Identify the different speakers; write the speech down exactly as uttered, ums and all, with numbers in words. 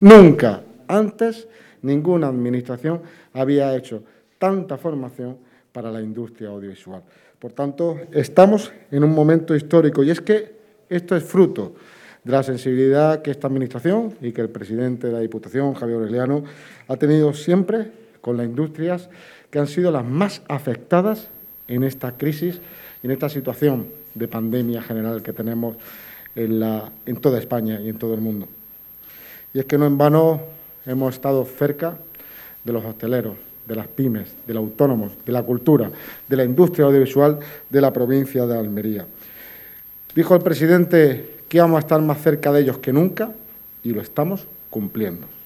Speaker 1: Nunca antes ninguna administración había hecho tanta formación para la industria audiovisual. Por tanto, estamos en un momento histórico y es que esto es fruto de la sensibilidad que esta administración y que el presidente de la Diputación, Javier Aureliano, ha tenido siempre con las industrias que han sido las más afectadas en esta crisis y en esta situación de pandemia general que tenemos en, la, en toda España y en todo el mundo. Y es que no en vano hemos estado cerca de los hosteleros, de las pymes, de los autónomos, de la cultura, de la industria audiovisual de la provincia de Almería. Dijo el presidente que íbamos a estar más cerca de ellos que nunca y lo estamos cumpliendo.